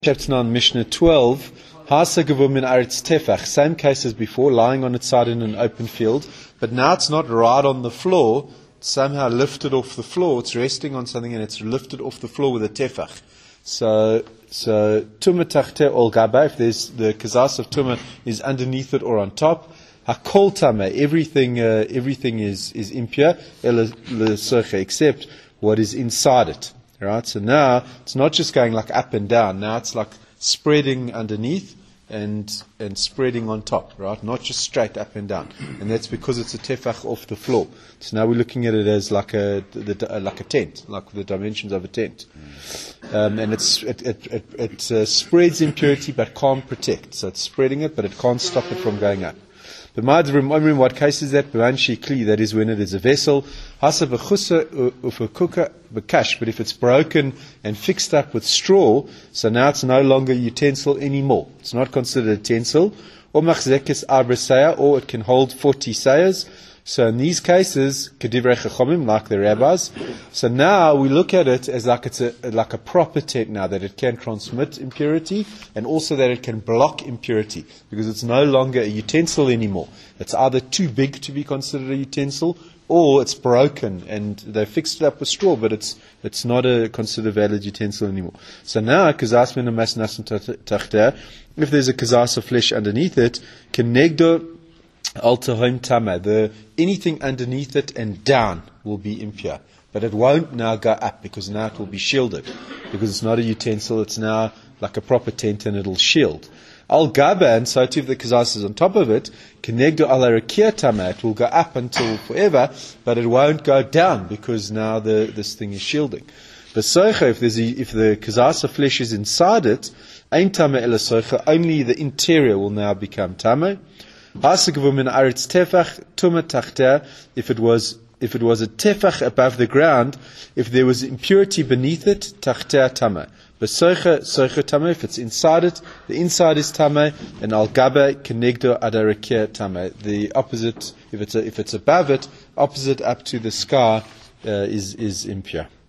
Chapter 9, Mishnah 12. Hasa gevum min aretz tefach. Same case as before, lying on its side in an open field. But now it's not right on the floor. It's somehow lifted off the floor. It's resting on something and it's lifted off the floor with a tefach. So tumah tachte ol gaba. If there's the kazas of tumah is underneath it or on top. Hakol tameh. Everything is impure. Except what is inside it. Right, so now it's not just going like up and down. Now it's like spreading underneath and spreading on top. Right, not just straight up and down. And that's because it's a tefach off the floor. So now we're looking at it as like a tent, like the dimensions of a tent. And it spreads impurity but can't protect. So it's spreading it, but it can't stop it from going up. But what case is that? That is when it is a vessel. But if it's broken and fixed up with straw, so now it's no longer a utensil anymore. It's not considered a utensil. Or it can hold 40 sayers. So in these cases, kedivrei chachamim, like the rabbis. So now we look at it as like it's like a proper tent now, that it can transmit impurity and also that it can block impurity because it's no longer a utensil anymore. It's either too big to be considered a utensil or it's broken and they fixed it up with straw, but it's not a considered valid utensil anymore. So now, kazas min hamas nasan tachter, if there's a kazas of flesh underneath it, kenegdo anything underneath it and down will be impure. But it won't now go up because now it will be shielded. Because it's not a utensil, it's now like a proper tent and it'll shield. Al gaba, and so too if the kazas is on top of it, kenegdo ala rakia tama, it will go up until forever, but it won't go down because now this thing is shielding. But soicha, if the kazas of flesh is inside it, ain tama ela soicha, only the interior will now become tama. If it was a tefach above the ground, if there was impurity beneath it, tachter tameh. But soicha tameh, if it's inside it, the inside is tameh, and al gaba kenegdo adarakia tameh. The opposite, if it's above it, opposite up to the sky, is impure.